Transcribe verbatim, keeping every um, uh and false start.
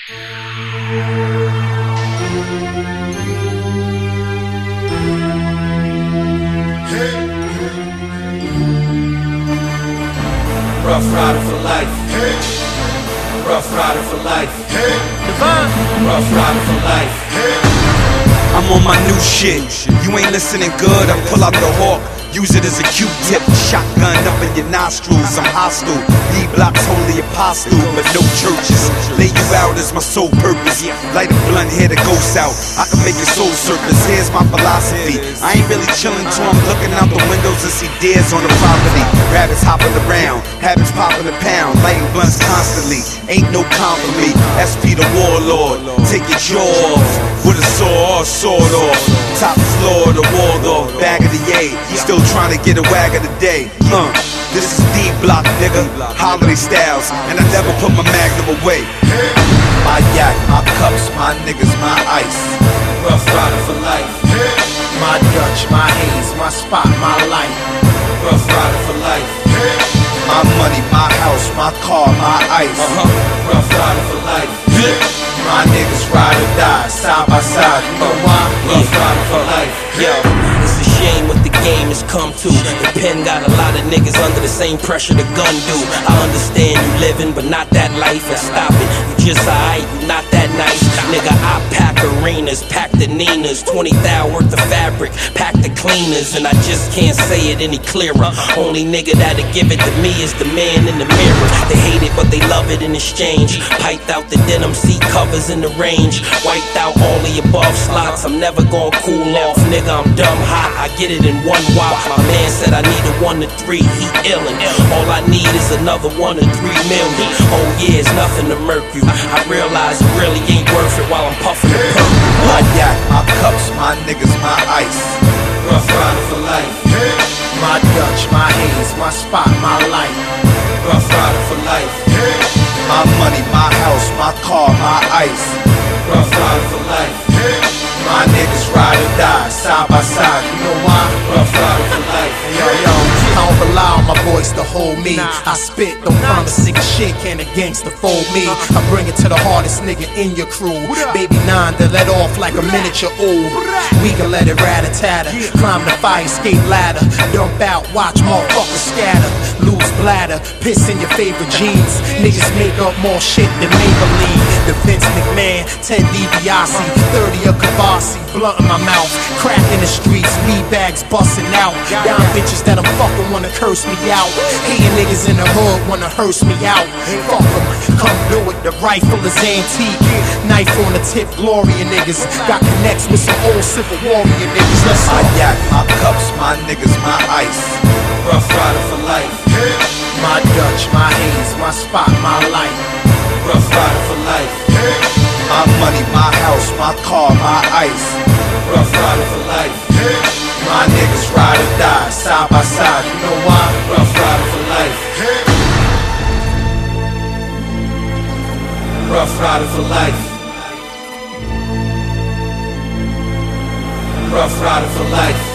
Rough rider for life. Rough rider for life. Divine. Rough rider for life. I'm on my new shit. You ain't listening good, I pull out the hawk. Use it as a Q-tip, shotgun up in your nostrils. I'm hostile, D-Block's holy apostle, but no churches. Lay you out as my sole purpose. Light a blunt, hear the ghost out. I can make your soul surface. Here's my philosophy. I ain't really chilling till I'm looking out the windows and see deers on the property. Rabbits hopping around, habits popping a pound, lighting blunts constantly. Ain't no calm for me. S P the warlord, take your jaw off with a saw or sword off. Top floor, the Waldorf, bag of the yay. Still trying to get a wag of the day. Uh, this is D-Block, nigga. Holiday styles, and I never put my magnum away. My yak, my cups, my niggas, my ice. Rough rider for life. My Dutch, my haze, my spot, my light. Rough rider for life. My money, my house, my car, my ice. Uh-huh. Rough rider for life. My niggas ride or die, side by side. You know why? Rough rider for life. Yo, it's a shame what the game has come to. The pen got a lot of niggas under the same pressure the gun do. I understand you living, but not that life. And stop it, you just alright, you not that nice. Nigga, I pack arenas, pack the Ninas, twenty thou worth of fabric, pack the cleaners. And I just can't say it any clearer. Only nigga that'll give it to me is the man in the mirror. They hate it, but they love it in exchange. Piped out the denim seat covers in the range. Wiped out all the above slots. I'm never gonna cool off, nigga, I'm dumb hot. I get it in one wop. My man said I need a one to three, he illin'. All I need is another one to three million. Oh yeah, it's nothing to murk you. I realize it really ain't worth it while I'm puffin' the purple. My yak, my cups, my niggas, my ice. Rough rider for life. My Dutch, my haze, my spot, my light. Rough rider for life. My money, my house, my car, my ice. Rough rider for life. My niggas ride or die, side by side. You know why? Rough rider for life. Yo, yo, I don't rely on my voice to hold me. I spit, don't promise nigga shit, can a gangster fold me? I bring it to the hardest nigga in your crew. Baby nine that let off like a miniature ooh. We can let it rat-a-tatter. Climb the fire escape ladder. Dump out, watch motherfuckers scatter. Lose bladder, piss in your favorite jeans. Niggas make up more shit than Maybelline. The Vince McMahon, Ted DiBiase, thirty of Kavasi, blunt in my mouth. Crack in the streets, weed bags busting out. Young bitches that I'm fucking wanna curse me out. Hating niggas in the hood wanna hearse me out. Fuck them, come do it, the rifle is antique. Knife on the tip, Gloria niggas. Got connects with some old Civil Warrior niggas. Let's My yak, my cups, my niggas, my ice. Rough rider for life. My Dutch, my haze, my spot, my light. Rough rider for life. My money, my house, my car, my ice. Rough rider for life. My niggas ride or die, side by side. You know why? Rough rider for life. Rough rider for life. Rough rider for life.